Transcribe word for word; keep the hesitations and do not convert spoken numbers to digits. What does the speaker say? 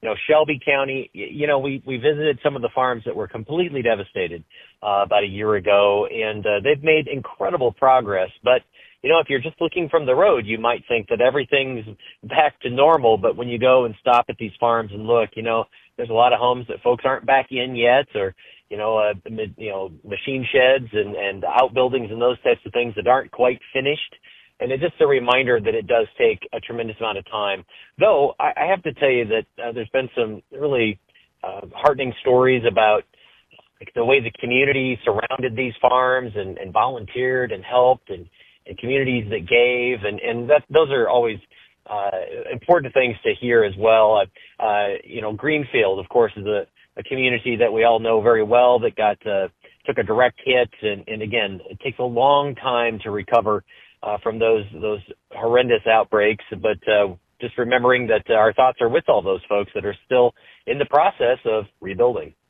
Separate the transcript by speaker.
Speaker 1: you know, Shelby County, you know, we, we visited some of the farms that were completely devastated uh, about a year ago, and uh, they've made incredible progress. But, you know, if you're just looking from the road, you might think that everything's back to normal. But when you go and stop at these farms and look, you know, there's a lot of homes that folks aren't back in yet, or, you know, uh, you know, machine sheds and, and outbuildings and those types of things that aren't quite finished. And it's just a reminder that it does take a tremendous amount of time. Though I, I have to tell you that uh, there's been some really uh, heartening stories about like the way the community surrounded these farms and, and volunteered and helped, and, and communities that gave, and, and that those are always uh, important things to hear as well. Uh, uh, you know, Greenfield, of course, is a, a community that we all know very well that got uh, took a direct hit, and, and again, it takes a long time to recover Uh, from those those horrendous outbreaks, but uh, just remembering that uh, our thoughts are with all those folks that are still in the process of rebuilding.